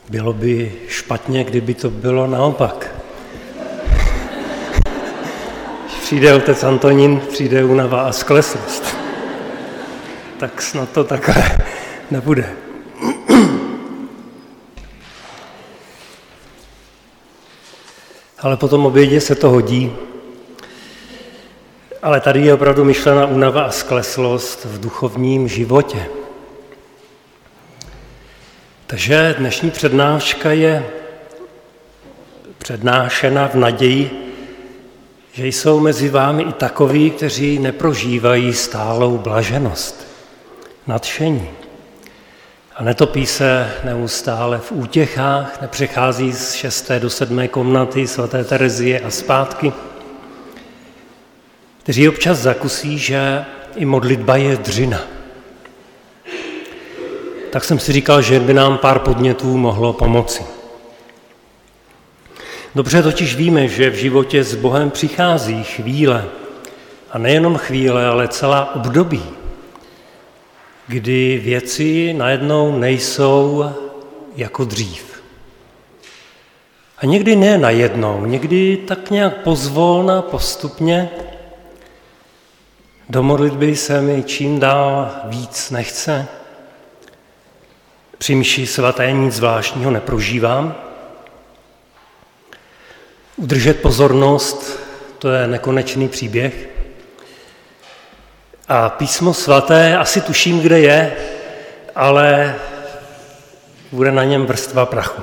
Bylo by špatně, kdyby to bylo naopak. Když přijde otec Antonín, přijde únava a skleslost. Tak snad to takhle nebude. Ale po tom obědě se to hodí. Ale tady je opravdu myšlena únava a skleslost v duchovním životě. Takže dnešní přednáška je přednášena v naději, že jsou mezi vámi i takoví, kteří neprožívají stálou blaženost, nadšení. A netopí se neustále v útěchách, nepřechází z 6. do 7. komnaty svaté Terezie a zpátky, kteří občas zakusí, že i modlitba je dřina. Tak jsem si říkal, že by nám pár podnětů mohlo pomoci. Dobře totiž víme, že v životě s Bohem přichází chvíle, a nejenom chvíle, ale celá období, kdy věci najednou nejsou jako dřív. A někdy ne najednou, někdy tak nějak pozvolna, postupně. Do modlitby se mi čím dál víc nechce. Při mši svaté nic zvláštního neprožívám. Udržet pozornost, to je nekonečný příběh. A písmo svaté, asi tuším, kde je, ale bude na něm vrstva prachu.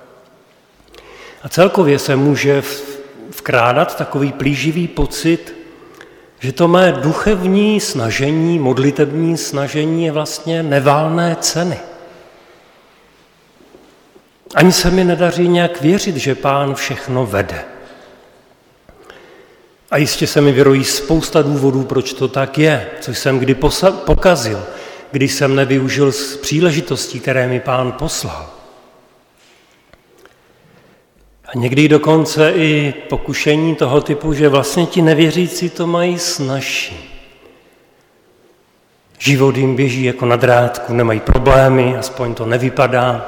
A celkově se může vkrádat takový plíživý pocit, že to mé duchovní snažení, modlitební snažení je vlastně nevalné ceny. Ani se mi nedaří nějak věřit, že Pán všechno vede. A jistě se mi vyrojí spousta důvodů, proč to tak je, což jsem kdy pokazil, když jsem nevyužil z příležitostí, které mi Pán poslal. A někdy dokonce i pokušení toho typu, že vlastně ti nevěřící to mají snazší. Život jim běží jako na drátku, nemají problémy, aspoň to nevypadá.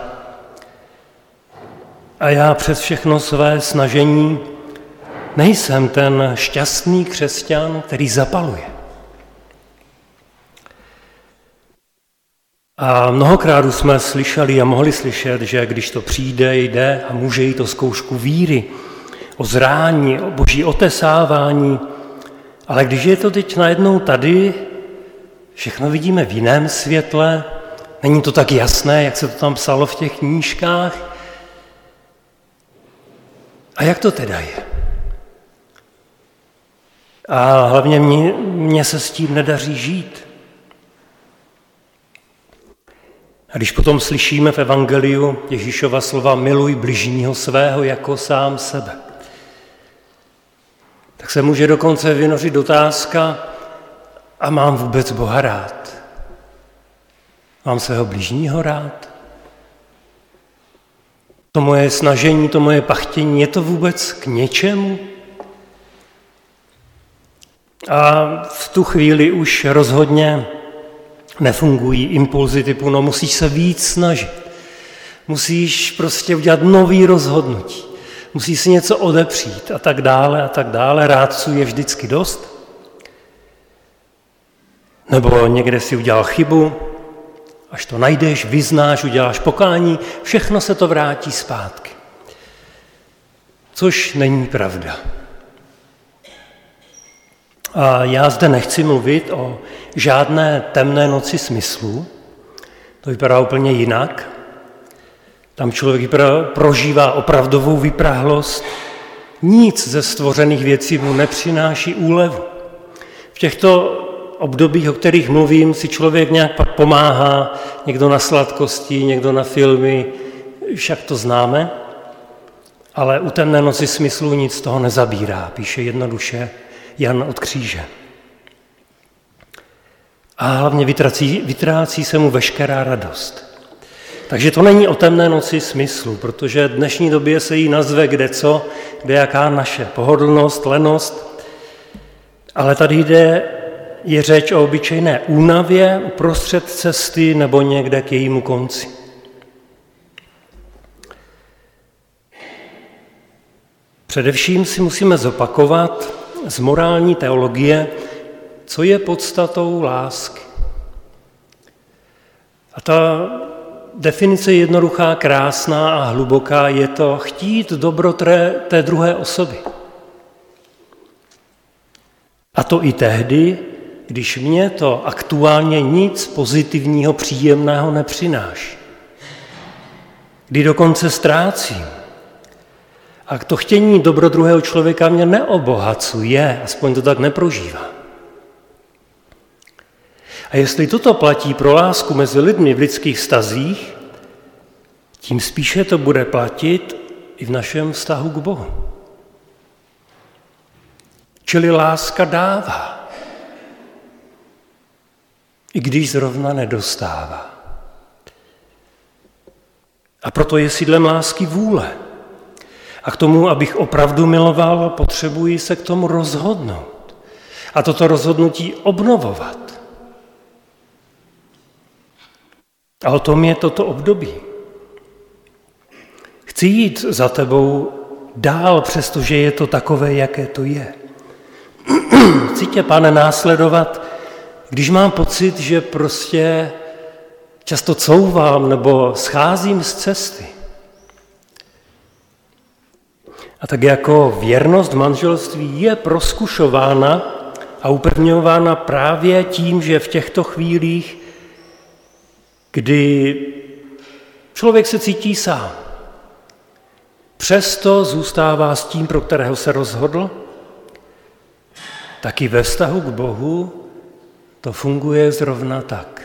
A já přes všechno své snažení nejsem ten šťastný křesťan, který zapaluje. A mnohokrát už jsme slyšeli a mohli slyšet, že když to přijde, jde a může jít o zkoušku víry, o zrání, o boží otesávání, ale když je to teď najednou tady, všechno vidíme v jiném světle, není to tak jasné, jak se to tam psalo v těch knížkách. A jak to teda je? A hlavně mně se s tím nedaří žít. A když potom slyšíme v evangeliu Ježíšova slova miluj bližního svého jako sám sebe, tak se může dokonce vynořit otázka, a mám vůbec Boha rád? Mám svého bližního rád? To moje snažení, to moje pachtění, je to vůbec k něčemu? A v tu chvíli už rozhodně nefungují impulzy typu, no musíš se víc snažit, musíš prostě udělat nový rozhodnutí, musíš si něco odepřít a tak dále, rádců je vždycky dost. Nebo někde si udělal chybu, až to najdeš, vyznáš, uděláš pokání, všechno se to vrátí zpátky. Což není pravda. A já zde nechci mluvit o žádné temné noci smyslu, to vypadá úplně jinak. Tam člověk prožívá opravdovou vyprahlost, nic ze stvořených věcí mu nepřináší úlevu. V těchto obdobích, o kterých mluvím, si člověk nějak pak pomáhá, někdo na sladkosti, někdo na filmy, však to známe, ale u temné noci smyslu nic z toho nezabírá, píše jednoduše Jan od Kříže. A hlavně vytrácí se mu veškerá radost. Takže to není o temné noci smyslu, protože v dnešní době se jí nazve kdejaká naše pohodlnost, lenost, ale tady je řeč o obyčejné únavě uprostřed cesty nebo někde k jejímu konci. Především si musíme zopakovat z morální teologie, co je podstatou lásky. A ta definice je jednoduchá, krásná a hluboká, je to chtít dobro té druhé osoby. A to i tehdy, když mě to aktuálně nic pozitivního, příjemného nepřináší. Kdy dokonce ztrácím. A to chtění dobro druhého člověka mě neobohacuje, aspoň to tak neprožívá. A jestli toto platí pro lásku mezi lidmi v lidských vztazích, tím spíše to bude platit i v našem vztahu k Bohu. Čili láska dává, i když zrovna nedostává. A proto je sídlem lásky vůle. A k tomu, abych opravdu miloval, potřebuji se k tomu rozhodnout. A toto rozhodnutí obnovovat. A o tom je toto období. Chci jít za tebou dál, přestože je to takové, jaké to je. Chci tě, Pane, následovat, když mám pocit, že prostě často couvám nebo scházím z cesty. A tak jako věrnost v manželství je proskušována a upevňována právě tím, že v těchto chvílích, kdy člověk se cítí sám, přesto zůstává s tím, pro kterého se rozhodl, tak i ve vztahu k Bohu to funguje zrovna tak.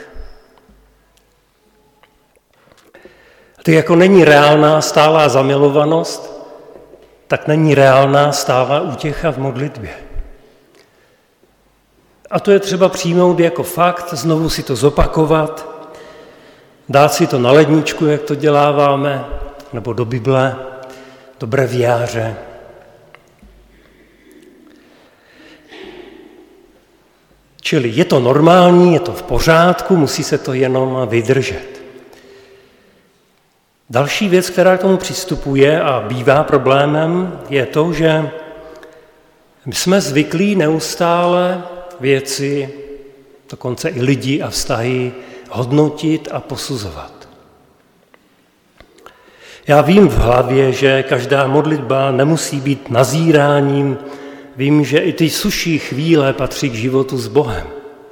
A tak jako není reálná stálá zamilovanost, tak není reálná stálá útěcha v modlitbě. A to je třeba přijmout jako fakt, znovu si to zopakovat, dát si to na ledničku, jak to děláváme, nebo do Bible, do breviáře. Čili je to normální, je to v pořádku, musí se to jenom vydržet. Další věc, která k tomu přistupuje a bývá problémem, je to, že my jsme zvyklí neustále věci, dokonce i lidi a vztahy hodnotit a posuzovat. Já vím v hlavě, že každá modlitba nemusí být nazíráním, vím, že i ty suší chvíle patří k životu s Bohem.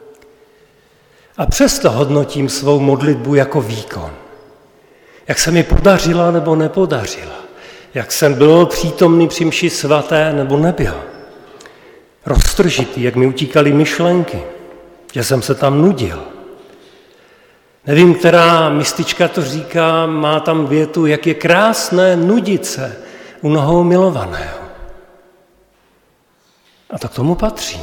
A přesto hodnotím svou modlitbu jako výkon. Jak se mi podařila nebo nepodařila. Jak jsem byl přítomný při mši svaté nebo nebyl. Roztržitý, jak mi utíkaly myšlenky, že jsem se tam nudil. Nevím, která mistička to říká, má tam větu, jak je krásné nudit se u nohou milovaného. A tak tomu patří.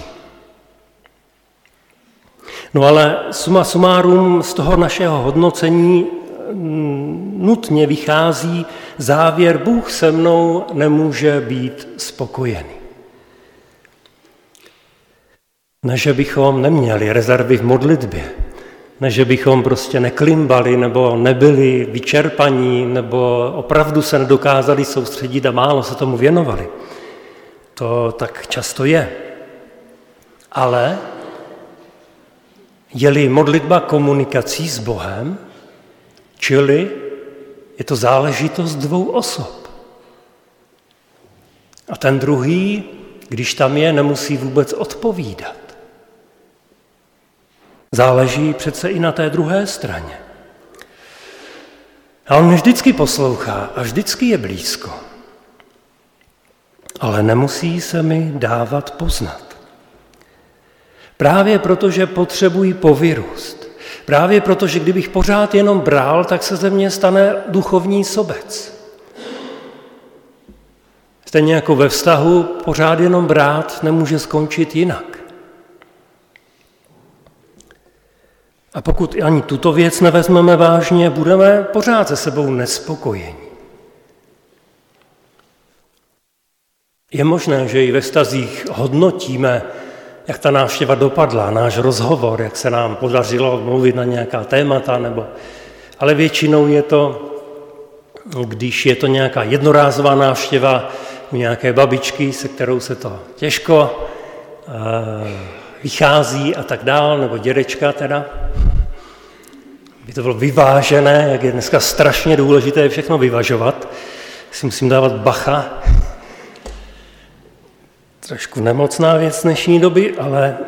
No ale suma sumárum z toho našeho hodnocení nutně vychází závěr, Bůh se mnou nemůže být spokojený. Ne, že bychom neměli rezervy v modlitbě, ne, že bychom prostě neklimbali nebo nebyli vyčerpaní nebo opravdu se nedokázali soustředit a málo se tomu věnovali. To tak často je. Ale je-li modlitba komunikací s Bohem, čili je to záležitost dvou osob. A ten druhý, když tam je, nemusí vůbec odpovídat. Záleží přece i na té druhé straně. A on mě vždycky poslouchá a vždycky je blízko. Ale nemusí se mi dávat poznat. Právě proto, že potřebuji povyrůst. Právě proto, že kdybych pořád jenom bral, tak se ze mě stane duchovní sobec. Stejně jako ve vztahu pořád jenom brát nemůže skončit jinak. A pokud ani tuto věc nevezmeme vážně, budeme pořád se sebou nespokojení. Je možné, že i ve vztazích hodnotíme, jak ta návštěva dopadla, náš rozhovor, jak se nám podařilo mluvit na nějaká témata, ale většinou je to, když je to nějaká jednorázová návštěva, u nějaké babičky, se kterou se to těžko vychází a tak dál, nebo dědečka teda. By to bylo vyvážené, jak je dneska strašně důležité všechno vyvažovat. Si musím dávat bacha. Trošku nemocná věc dnešní doby, ale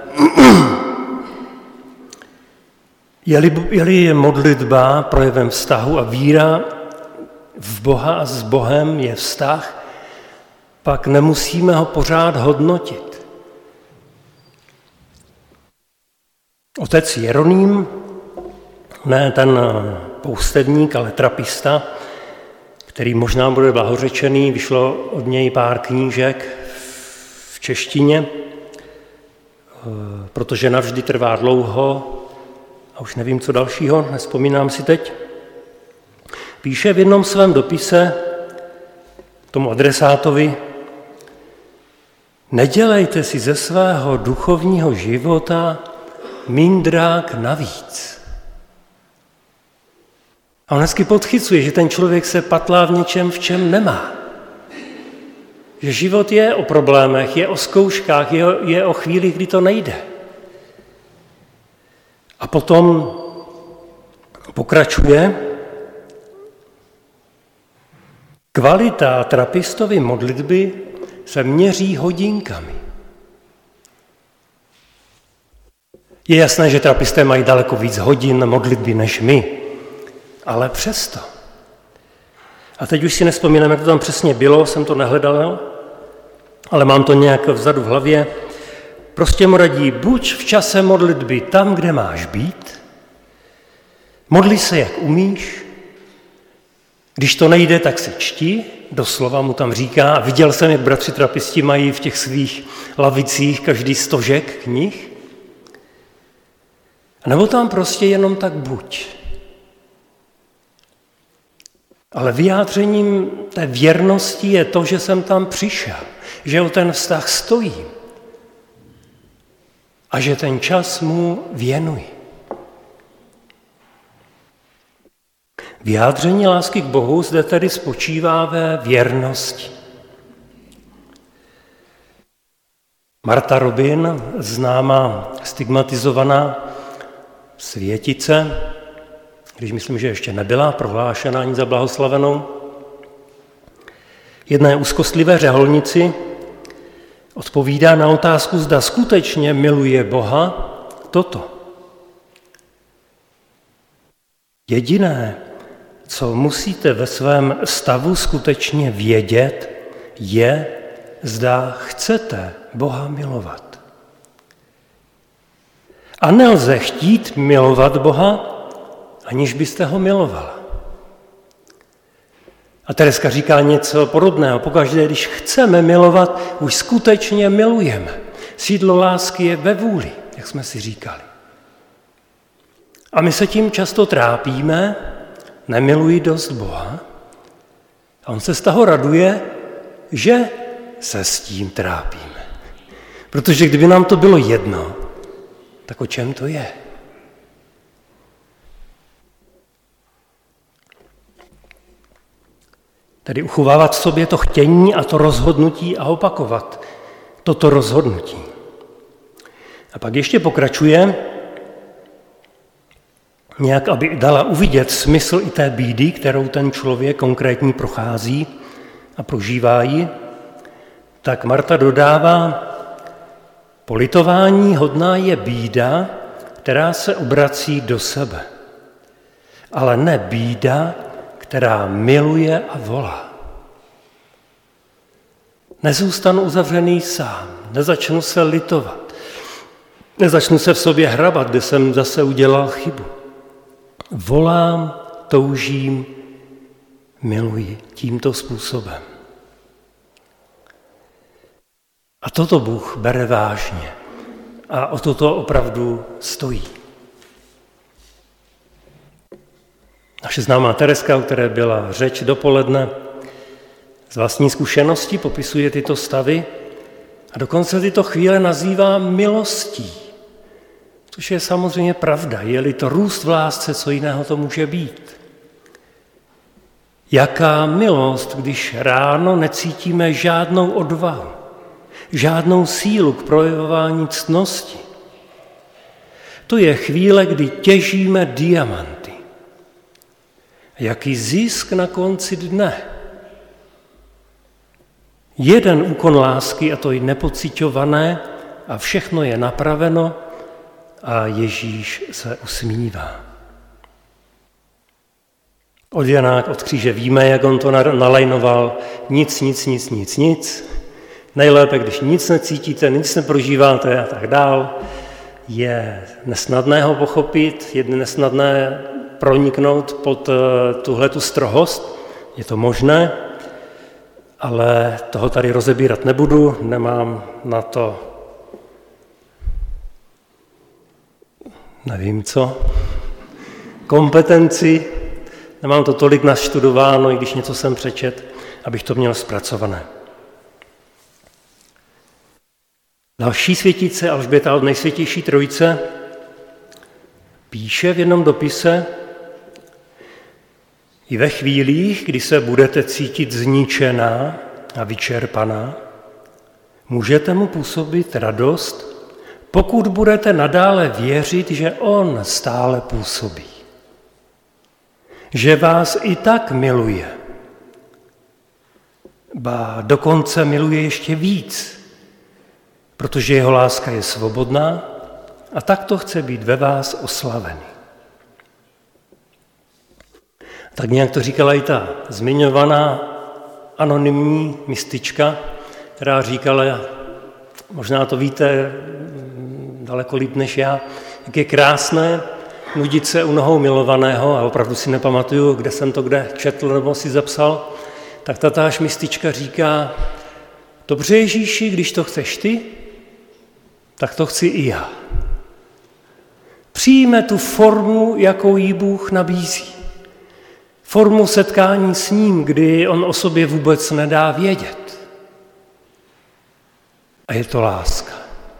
je-li modlitba projevem vztahu a víra v Boha a s Bohem je vztah, pak nemusíme ho pořád hodnotit. Otec Jeroným, ne ten poustevník, ale trapista, který možná bude blahořečený, vyšlo od něj pár knížek v češtině, protože navždy trvá dlouho a už nevím, co dalšího, nevzpomínám si teď. Píše v jednom svém dopise tomu adresátovi: nedělejte si ze svého duchovního života mindrák navíc. A on hezky podchycuje, že ten člověk se patlá v něčem, v čem nemá. Že život je o problémech, je o zkouškách, je o chvíli, kdy to nejde. A potom pokračuje: kvalita trapistovy modlitby se měří hodinkami. Je jasné, že trapisté mají daleko víc hodin modlitby než my, ale přesto. A teď už si nevzpomínám, jak to tam přesně bylo, jsem to nehledal, ale mám to nějak vzadu v hlavě. Prostě mu radí: buď v čase modlitby tam, kde máš být, modli se, jak umíš, když to nejde, tak se čti, doslova mu tam říká, a viděl jsem, jak bratři trapisti mají v těch svých lavicích každý stožek knih, a nebo tam prostě jenom tak buď. Ale vyjádřením té věrnosti je to, že jsem tam přišel, že o ten vztah stojím a že ten čas mu věnuji. Vyjádření lásky k Bohu zde tedy spočívá ve věrnosti. Martha Robin, známá stigmatizovaná světice, když myslím, že ještě nebyla prohlášena ani za blahoslavenou, jedné úzkostlivé řeholnici odpovídá na otázku, zda skutečně miluje Boha, toto: jediné, co musíte ve svém stavu skutečně vědět, je, zda chcete Boha milovat. A nelze chtít milovat Boha, aniž byste ho milovala. A Tereska říká něco podobného. Pokaždé, když chceme milovat, už skutečně milujeme. Sídlo lásky je ve vůli, jak jsme si říkali. A my se tím často trápíme, nemiluji dost Boha, a on se z toho raduje, že se s tím trápíme. Protože kdyby nám to bylo jedno, tak o čem to je? Tedy uchovávat v sobě to chtění a to rozhodnutí a opakovat toto rozhodnutí. A pak ještě pokračuje, nějak, aby dala uvidět smysl i té bídy, kterou ten člověk konkrétní prochází a prožívá ji, tak Marta dodává: politování hodná je bída, která se obrací do sebe, ale ne bída, která miluje a volá. Nezůstanu uzavřený sám, nezačnu se litovat, nezačnu se v sobě hrabat, kde jsem zase udělal chybu. Volám, toužím, miluji tímto způsobem. A toto Bůh bere vážně a o toto opravdu stojí. Naše známá Tereska, o které byla řeč dopoledne, z vlastní zkušenosti popisuje tyto stavy a dokonce tyto chvíle nazývá milostí. Což je samozřejmě pravda. Je-li to růst v lásce, co jiného to může být. Jaká milost, když ráno necítíme žádnou odvahu, žádnou sílu k projevování ctnosti. To je chvíle, kdy těžíme diamanty. Jaký zisk na konci dne. Jeden úkon lásky, a to i nepociťované, a všechno je napraveno a Ježíš se usmívá. Od Jana od kříže víme, jak on to nalajnoval. Nic. Nejlépe, když nic necítíte, nic neprožíváte a tak dál. Je nesnadné ho pochopit, je nesnadné proniknout pod tuhletu strohost. Je to možné, ale toho tady rozebírat nebudu, nemám na to, nevím co, kompetenci, nemám to tolik naštudováno, i když něco jsem přečet, abych to měl zpracované. Další světice, Alžběta od Nejsvětější Trojice, píše v jednom dopise: i ve chvílích, kdy se budete cítit zničená a vyčerpaná, můžete mu působit radost, pokud budete nadále věřit, že on stále působí. Že vás i tak miluje. Ba dokonce miluje ještě víc, protože jeho láska je svobodná a takto chce být ve vás oslavený. Tak nějak to říkala i ta zmiňovaná anonymní mistička, která říkala, možná to víte daleko líp než já, jak je krásné nudit se u nohou milovaného, a opravdu si nepamatuju, kde jsem to kde četl nebo si zapsal, tak tatáž mistička říká: dobře Ježíši, když to chceš ty, tak to chci i já. Přijme tu formu, jakou jí Bůh nabízí. Formu setkání s ním, kdy on o sobě vůbec nedá vědět. A je to láska.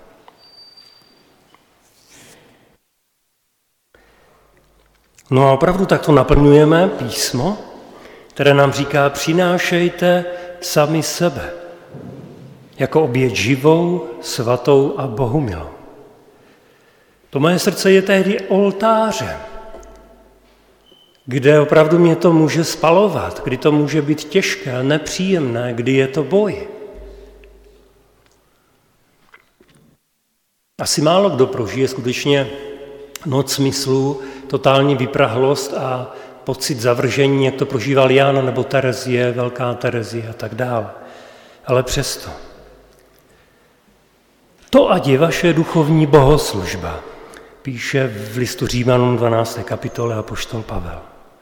No a opravdu takto naplňujeme písmo, které nám říká: přinášejte sami sebe jako oběť živou, svatou a bohumilou. To moje srdce je tehdy oltářem, kde opravdu mě to může spalovat, kdy to může být těžké, nepříjemné, kdy je to boj. Asi málo kdo prožije skutečně noc smyslů, totální vyprahlost a pocit zavržení, jak to prožíval Jan nebo Terezie, velká Terezie a tak dále. Ale přesto. To ať je vaše duchovní bohoslužba, píše v listu Římanům 12. kapitole apoštol Pavel.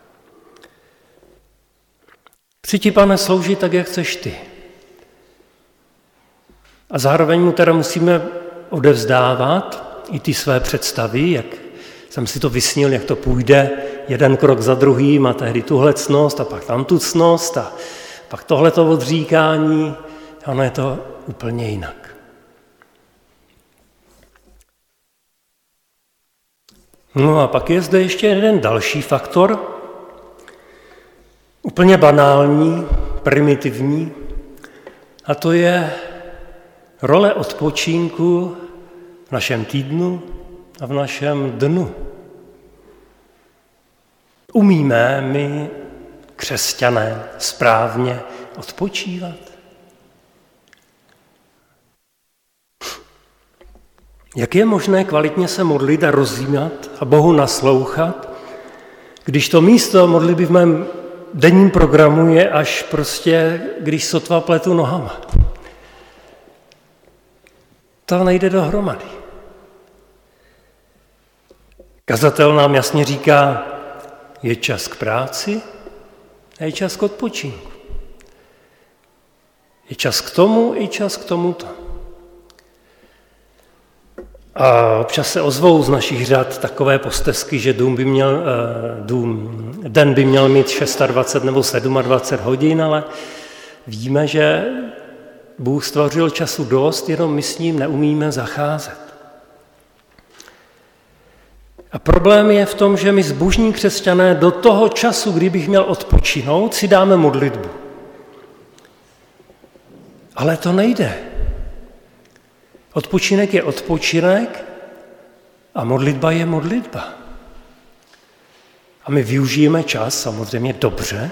Chci ti, Pane, sloužit tak, jak chceš ty. A zároveň mu teda musíme odevzdávat i ty své představy, jak jsem si to vysnil, jak to půjde, jeden krok za druhým a tehdy tuhle ctnost a pak tam tu ctnost a pak tohleto odříkání. Ono je to úplně jinak. No a pak je zde ještě jeden další faktor, úplně banální, primitivní, a to je role odpočinku v našem týdnu a v našem dnu. Umíme my, křesťané, správně odpočívat? Jak je možné kvalitně se modlit a rozjímat a Bohu naslouchat, když to místo modlitby v mém denním programu je až prostě, když sotva pletu nohama? To nejde dohromady. Kazatel nám jasně říká, je čas k práci a je čas k odpočinku. Je čas k tomu i čas k tomuto. A občas se ozvou z našich řad takové postesky, že den by měl mít 26 nebo 27 hodin, ale víme, že Bůh stvořil času dost, jenom my s ním neumíme zacházet. A problém je v tom, že my zbožní křesťané do toho času, kdybych měl odpočinout, si dáme modlitbu. Ale to nejde. Odpočinek je odpočinek a modlitba je modlitba. A my využijeme čas samozřejmě dobře.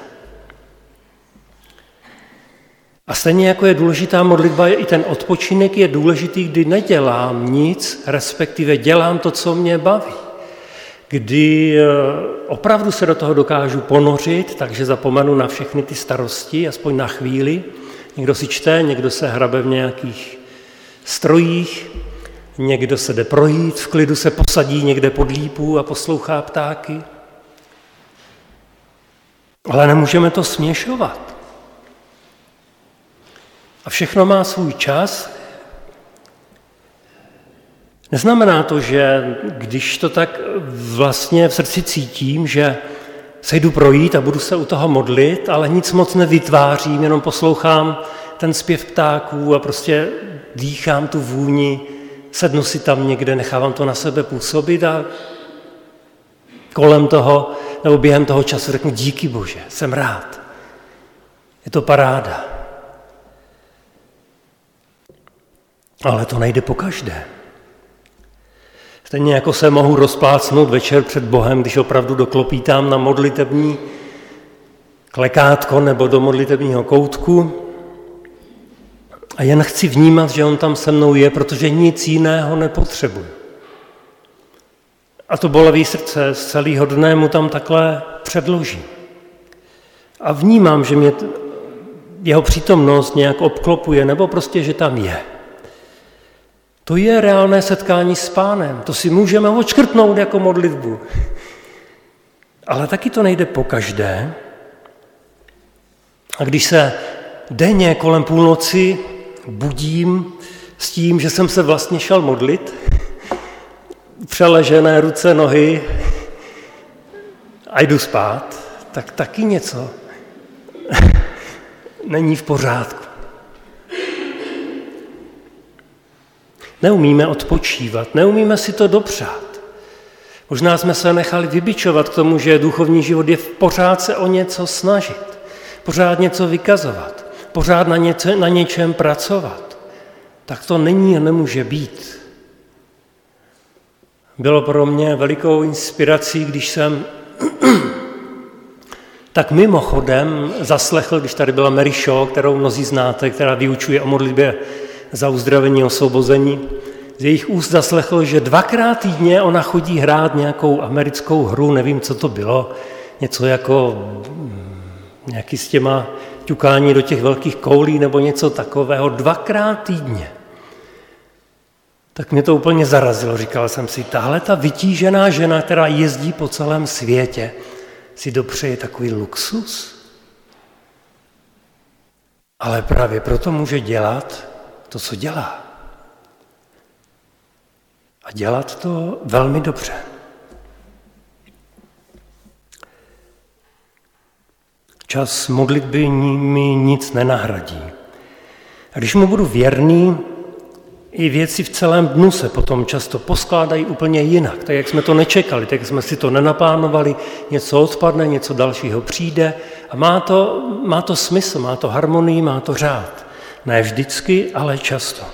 A stejně jako je důležitá modlitba, i ten odpočinek je důležitý, kdy nedělám nic, respektive dělám to, co mě baví. Kdy opravdu se do toho dokážu ponořit, takže zapomenu na všechny ty starosti, aspoň na chvíli. Někdo si čte, někdo se hrabe v nějakých strojích, někdo se jde projít, v klidu se posadí někde pod lípu a poslouchá ptáky. Ale nemůžeme to směšovat. A všechno má svůj čas. Neznamená to, že když to tak vlastně v srdci cítím, že se jdu projít a budu se u toho modlit, ale nic moc nevytvářím, jenom poslouchám ten zpěv ptáků a prostě dýchám tu vůni, sednu si tam někde, nechávám to na sebe působit a kolem toho nebo během toho času řeknu díky Bože, jsem rád. Je to paráda. Ale to nejde po každé. Stejně jako se mohu rozplácnout večer před Bohem, když opravdu doklopítám na modlitební klekátko nebo do modlitebního koutku a jen chci vnímat, že on tam se mnou je, protože nic jiného nepotřebuji. A to bolevé srdce z celého dne mu tam takhle předložím. A vnímám, že mě jeho přítomnost nějak obklopuje, nebo prostě, že tam je. To je reálné setkání s Pánem. To si můžeme odškrtnout jako modlitbu. Ale taky to nejde po každé. A když se denně kolem půlnoci budím s tím, že jsem se vlastně šel modlit, přeležené ruce, nohy a jdu spát, tak taky něco není v pořádku. Neumíme odpočívat, neumíme si to dopřát. Možná jsme se nechali vybičovat k tomu, že duchovní život je pořád se o něco snažit, pořád něco vykazovat, pořád na něčem pracovat. Tak to není a nemůže být. Bylo pro mě velikou inspirací, když jsem tak mimochodem zaslechl, když tady byla Mary Shaw, kterou mnozí znáte, která vyučuje o modlitbě za uzdravení, osvobození, z jejich úst zaslechl, že 2krát týdně ona chodí hrát nějakou americkou hru, nevím, co to bylo, něco jako nějaký s těma ťukání do těch velkých koulí nebo něco takového, 2krát týdně. Tak mě to úplně zarazilo. Říkal jsem si, tahle ta vytížená žena, která jezdí po celém světě, si dopřeje takový luxus? Ale právě proto může dělat to, co dělá. A dělat to velmi dobře. Čas modlitby mi nic nenahradí. A když mu budu věrný, i věci v celém dnu se potom často poskládají úplně jinak, tak jak jsme to nečekali, tak jak jsme si to nenaplánovali, něco odpadne, něco dalšího přijde a má to smysl, má to harmonii, má to řád. Ne vždycky, ale často.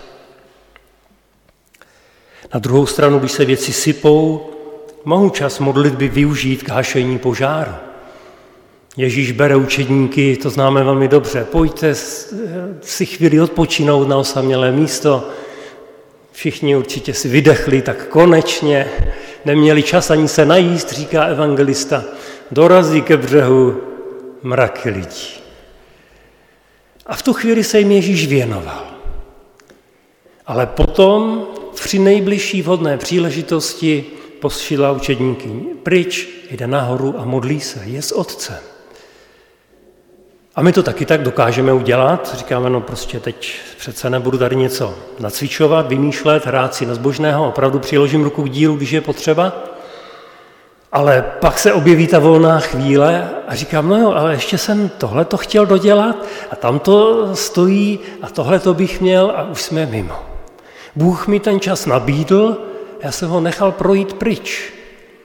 Na druhou stranu, když se věci sypou, mohu čas modlitby využít k hašení požáru. Ježíš bere učedníky, to známe velmi dobře, pojďte si chvíli odpočinout na osamělé místo. Všichni určitě si vydechli, tak konečně neměli čas ani se najíst, říká evangelista. Dorazí ke břehu mraky lidí. A v tu chvíli se jim Ježíš věnoval. Ale potom při nejbližší vhodné příležitosti posílá učedníky pryč, jde nahoru a modlí se, je s Otcem. A my to taky tak dokážeme udělat. Říkáme, no prostě teď přece nebudu tady něco nacvičovat, vymýšlet, hrát si na zbožného, opravdu přiložím ruku k dílu, když je potřeba. Ale pak se objeví ta volná chvíle a říkám, no jo, ale ještě jsem tohleto chtěl dodělat a tam to stojí a tohleto bych měl a už jsme mimo. Bůh mi ten čas nabídl, já jsem ho nechal projít pryč.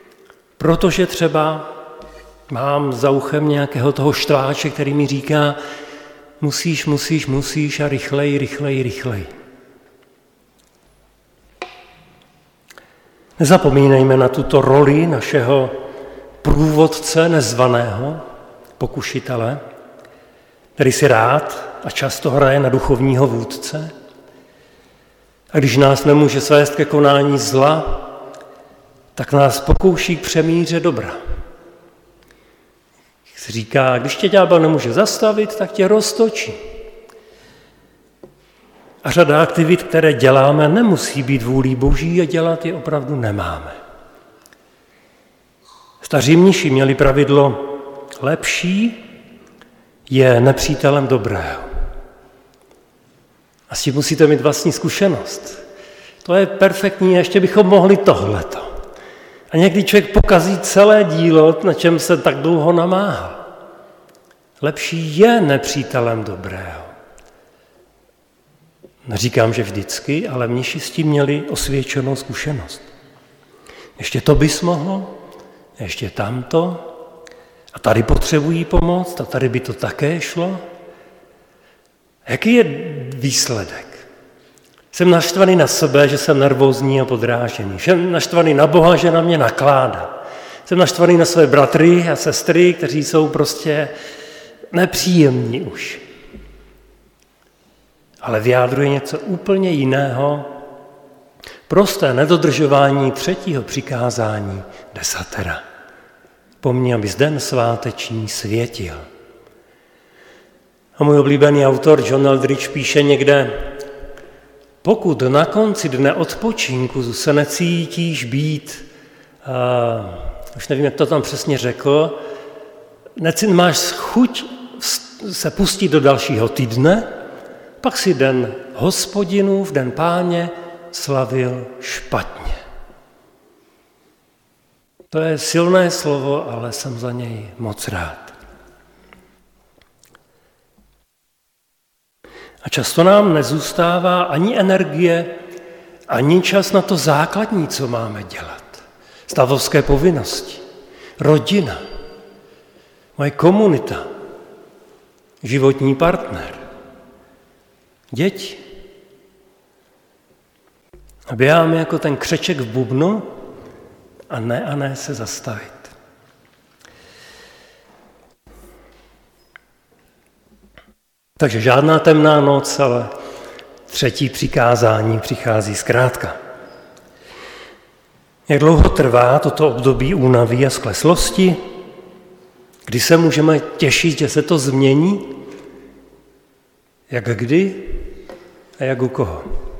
protože třeba mám za uchem nějakého toho štváče, který mi říká, musíš a rychleji. Nezapomínejme na tuto roli našeho průvodce nezvaného, pokušitele, který si rád a často hraje na duchovního vůdce. A když nás nemůže svést ke konání zla, tak nás pokouší k přemíře dobra. Se říká, když tě ďábel nemůže zastavit, tak tě roztočí. A řada aktivit, které děláme, nemusí být vůlí Boží a dělat je opravdu nemáme. Staří mniši měli pravidlo, lepší je nepřítelem dobrého. A s tím musíte mít vlastní zkušenost. To je perfektní, ještě bychom mohli tohleto. A někdy člověk pokazí celé dílo, na čem se tak dlouho namáhal. Lepší je nepřítelem dobrého. Neříkám, že vždycky, ale mniši s tím měli osvědčenou zkušenost. Ještě to bys mohlo, ještě tamto, a tady potřebují pomoc, a tady by to také šlo. Jaký je výsledek? Jsem naštvaný na sebe, že jsem nervózní a podrážený. Jsem naštvaný na Boha, že na mě nakládá. Jsem naštvaný na své bratry a sestry, kteří jsou prostě nepříjemní už. Ale vyjádřuje něco úplně jiného. Prosté nedodržování 3. přikázání desatera. Pomni, abys den sváteční světil. A můj oblíbený autor John Eldridge píše někde, pokud na konci dne odpočinku se necítíš být, už nevím, jak to tam přesně řekl, máš chuť se pustit do dalšího týdne, pak si den Hospodinův, den Páně slavil špatně. To je silné slovo, ale jsem za něj moc rád. A často nám nezůstává ani energie, ani čas na to základní, co máme dělat. Stavovské povinnosti, rodina, moje komunita, životní partner, děti. A běháme jako ten křeček v bubnu a ne se zastavit. Takže žádná temná noc, ale 3. přikázání přichází zkrátka. Jak dlouho trvá toto období únavy a skleslosti? Kdy se můžeme těšit, že se to změní? Jak kdy a jak u koho?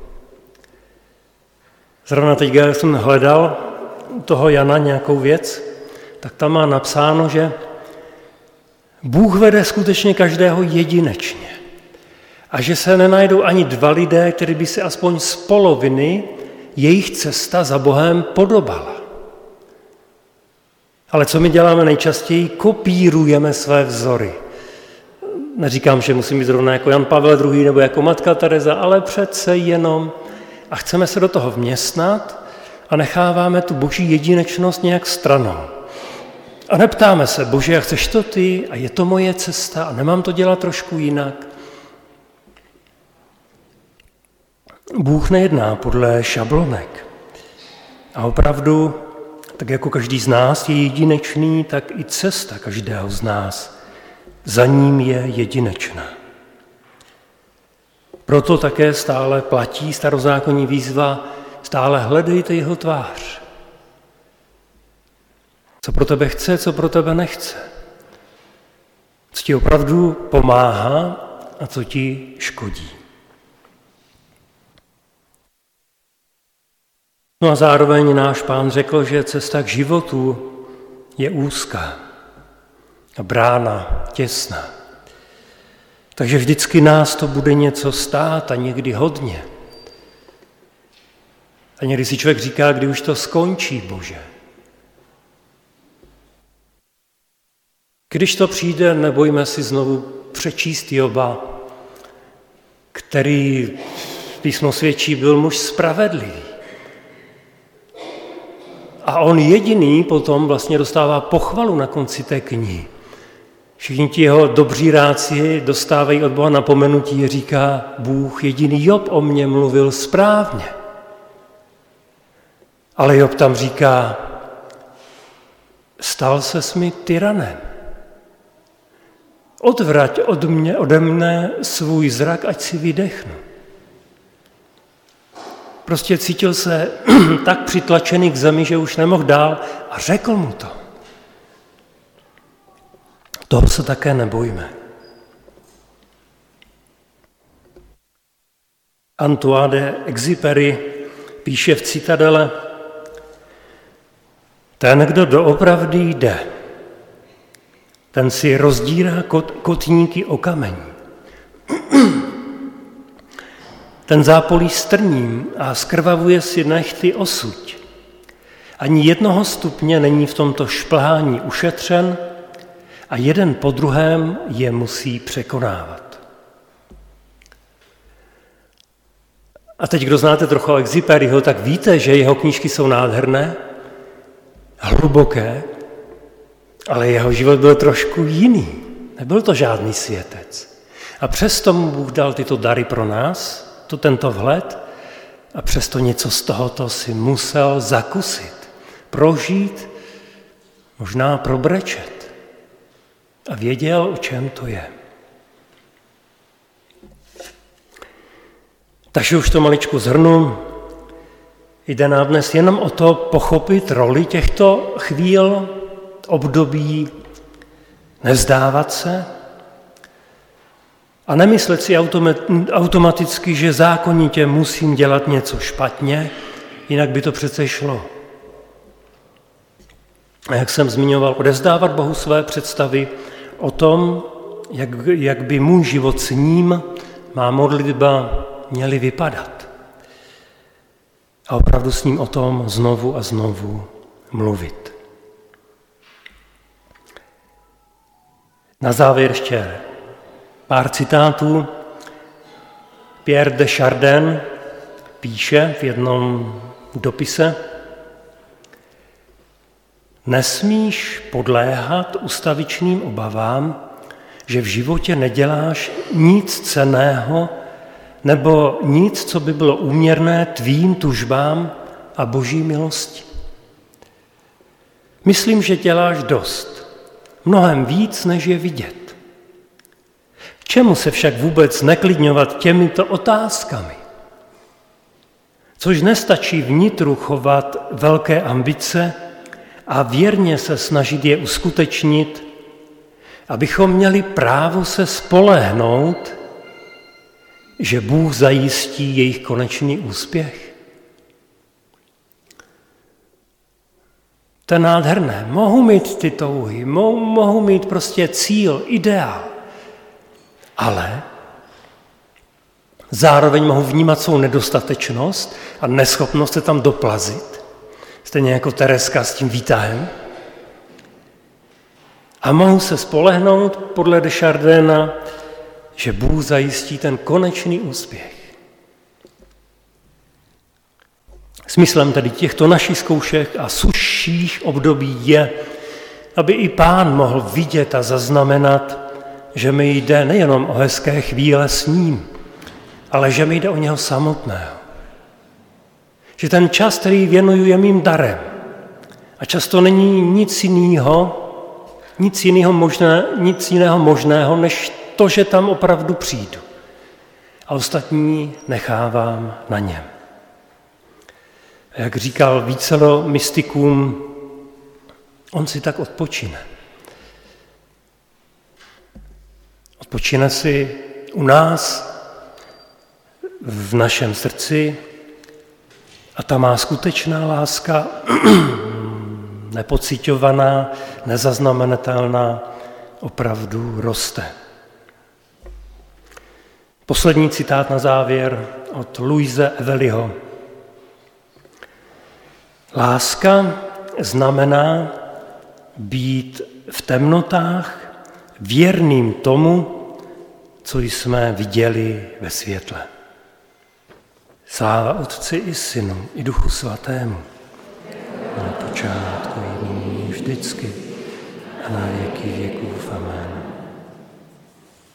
Zrovna teď, když jsem hledal u toho Jana nějakou věc, tak tam má napsáno, že Bůh vede skutečně každého jedinečně a že se nenajdou ani 2 lidé, kteří by se aspoň z poloviny jejich cesta za Bohem podobala. Ale co my děláme nejčastěji? Kopírujeme své vzory. Neříkám, že musím být zrovna jako Jan Pavel II. Nebo jako Matka Tereza, ale přece jenom. A chceme se do toho vměstnat a necháváme tu Boží jedinečnost nějak stranou. A neptáme se, Bože, a chceš to ty? A je to moje cesta? A nemám to dělat trošku jinak? Bůh nejedná podle šablonek. A opravdu, tak jako každý z nás je jedinečný, tak i cesta každého z nás za ním je jedinečná. Proto také stále platí starozákonní výzva, stále hledejte jeho tvář. Co pro tebe chce, co pro tebe nechce. Co ti opravdu pomáhá a co ti škodí. No a zároveň náš Pán řekl, že cesta k životu je úzká a brána těsná. Takže vždycky nás to bude něco stát a někdy hodně. A někdy si člověk říká, kdy už to skončí, Bože. Když to přijde, nebojme si znovu přečíst Joba, který písmo svědčí byl muž spravedlivý. A on jediný potom vlastně dostává pochvalu na konci té knihy. Všichni ti jeho dobří ráci dostávají od Boha napomenutí, říká Bůh, jediný Job o mně mluvil správně. Ale Job tam říká, stal ses mi tyranem. Odvrať ode mne svůj zrak, ať si vydechnu. Prostě cítil se tak přitlačený k zemi, že už nemohl dál a řekl mu to. Toho se také nebojme. Antoine de Exupéry píše v Citadele, ten, kdo doopravdy jde, ten si rozdírá kotníky o kamení. Ten zápolí strním a skrvavuje si nehty o suď. Ani 1 stupně není v tomto šplhání ušetřen a jeden po druhém je musí překonávat. A teď, kdo znáte trochu Exupéryho, tak víte, že jeho knížky jsou nádherné, hluboké, ale jeho život byl trošku jiný. Nebyl to žádný světec. A přesto mu Bůh dal tyto dary pro nás, tento vhled, a přesto něco z tohoto si musel zakusit, prožít, možná probrečet. A věděl, o čem to je. Takže už to maličku shrnu. Jde nám dnes jenom o to pochopit roli těchto chvíl, období, nevzdávat se a nemyslet si automaticky, že zákonitě musím dělat něco špatně, jinak by to přece šlo. A jak jsem zmiňoval, odevzdávat Bohu své představy o tom, jak by můj život s ním, má modlitba měly vypadat. A opravdu s ním o tom znovu a znovu mluvit. Na závěr ještě pár citátů. Pierre de Chardin píše v jednom dopise: nesmíš podléhat ustavičným obavám, že v životě neděláš nic cenného nebo nic, co by bylo úměrné tvým tužbám a Boží milosti. Myslím, že děláš dost, mnohem víc, než je vidět. Čemu se však vůbec neklidňovat těmito otázkami? Což nestačí vnitru chovat velké ambice a věrně se snažit je uskutečnit, abychom měli právo se spolehnout, že Bůh zajistí jejich konečný úspěch. To je nádherné. Mohu mít ty touhy, mohu mít prostě cíl, ideál, ale zároveň mohu vnímat svou nedostatečnost a neschopnost se tam doplazit. Stejně jako Tereska s tím výtahem. A mohu se spolehnout podle de Chardina, že Bůh zajistí ten konečný úspěch. Smyslem tedy těchto našich zkoušek a sušších období je, aby i Pán mohl vidět a zaznamenat, že mi jde nejenom o hezké chvíle s ním, ale že mi jde o něho samotného. Že ten čas, který věnuju, je mým darem. A často není nic jiného možného, než to, že tam opravdu přijdu. A ostatní nechávám na něm. A jak říkal vícero mystikům, on si tak odpočine. Odpočine si u nás, v našem srdci, a ta má skutečná láska, nepociťovaná, nezaznamenatelná, opravdu roste. Poslední citát na závěr od Louise Evelyho. Láska znamená být v temnotách věrným tomu, co jsme viděli ve světle. Sláva Otci i Synu i Duchu Svatému. na počátku i nyní vždycky a na věky věků. Amen.